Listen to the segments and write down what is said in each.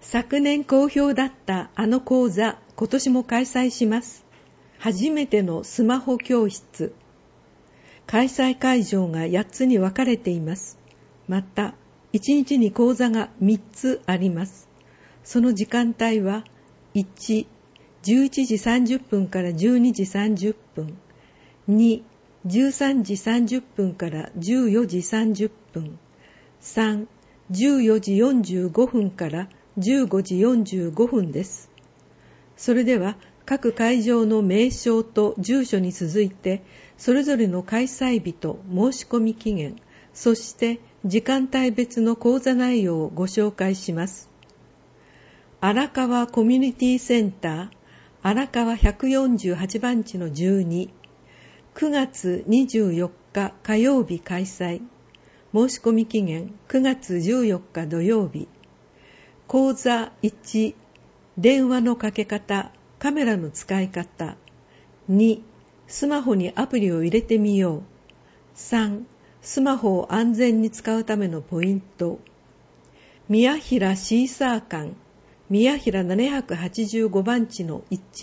昨年好評だったあの講座、今年も開催します。初めてのスマホ教室。開催会場が8つに分かれています。また、1日に講座が3つあります。その時間帯は、1、11時30分から12時30分。2、13時30分から14時30分。3、14時45分から15時45分です。それでは各会場の名称と住所に続いてそれぞれの開催日と申し込み期限、そして時間帯別の講座内容をご紹介します。荒川コミュニティセンター荒川148番地の12、9月24日火曜日開催。申し込み期限9月14日土曜日。講座1、電話のかけ方、カメラの使い方。2、スマホにアプリを入れてみよう。3、スマホを安全に使うためのポイント。宮平シーサー館、宮平785番地の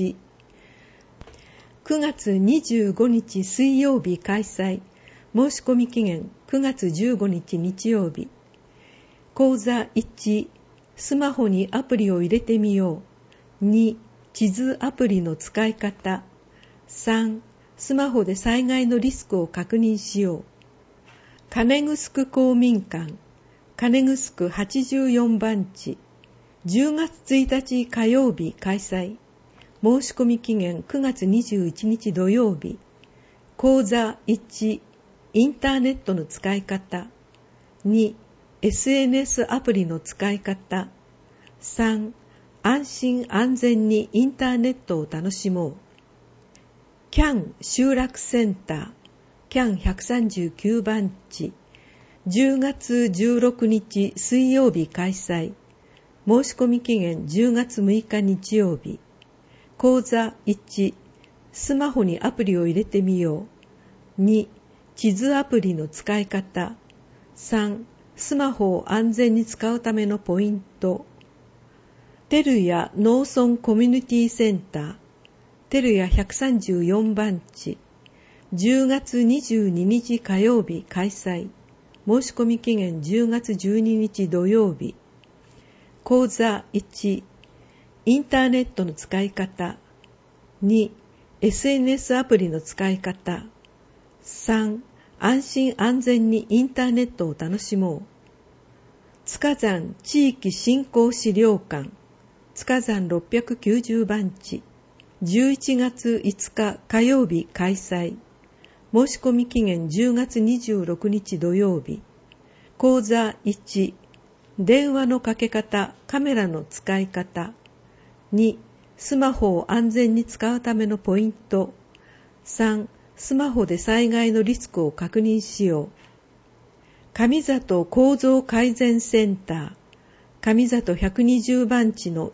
1。9月25日水曜日開催。申し込み期限9月15日日曜日。講座1、スマホにアプリを入れてみよう。2、地図アプリの使い方。3、スマホで災害のリスクを確認しよう。金城公民館、金城84番地。10月1日火曜日開催。申し込み期限9月21日土曜日。講座1、インターネットの使い方。2、SNS アプリの使い方。3、安心安全にインターネットを楽しもう。CAN 集落センター、CAN 139番地。10月16日水曜日開催。申し込み期限10月6日日曜日。講座1、スマホにアプリを入れてみよう。2、地図アプリの使い方。3、スマホを安全に使うためのポイント。照屋農村コミュニティセンター、照屋134番地。10月22日火曜日開催。申し込み期限10月12日土曜日。講座1、インターネットの使い方。2、SNS アプリの使い方。3、安心安全にインターネットを楽しもう。塚山地域振興資料館、塚山690番地。11月5日火曜日開催。申し込み期限10月26日土曜日。講座1、電話のかけ方、カメラの使い方。2、スマホを安全に使うためのポイント。3、スマホで災害のリスクを確認しよう。上里構造改善センター、上里120番地の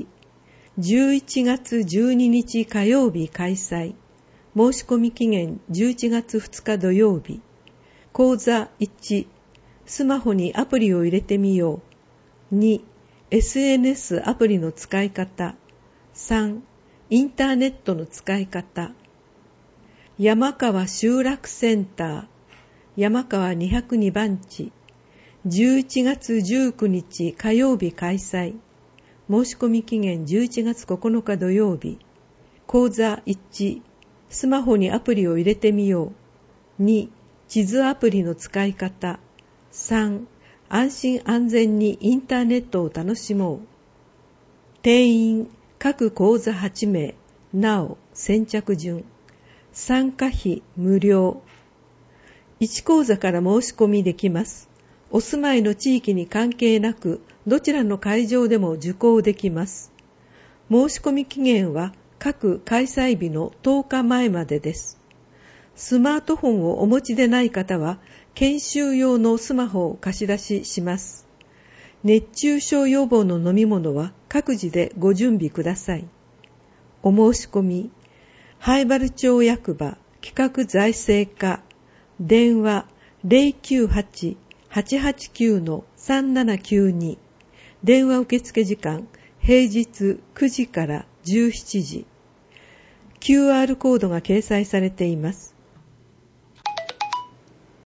1、11月12日火曜日開催。申し込み期限11月2日土曜日。講座1、スマホにアプリを入れてみよう。2、SNS アプリの使い方。3、インターネットの使い方。山川集落センター、山川202番地。11月19日火曜日開催。申し込み期限11月9日土曜日。講座1、スマホにアプリを入れてみよう。2、地図アプリの使い方。3、安心安全にインターネットを楽しもう。定員各講座8名、なお先着順。参加費無料。1講座から申し込みできます。お住まいの地域に関係なく、どちらの会場でも受講できます。申し込み期限は各開催日の10日前までです。スマートフォンをお持ちでない方は、研修用のスマホを貸し出しします。熱中症予防の飲み物は各自でご準備ください。お申し込み、灰原町役場企画財政課、電話 098-889-3792、 電話受付時間、平日9時から17時。QR コードが掲載されています。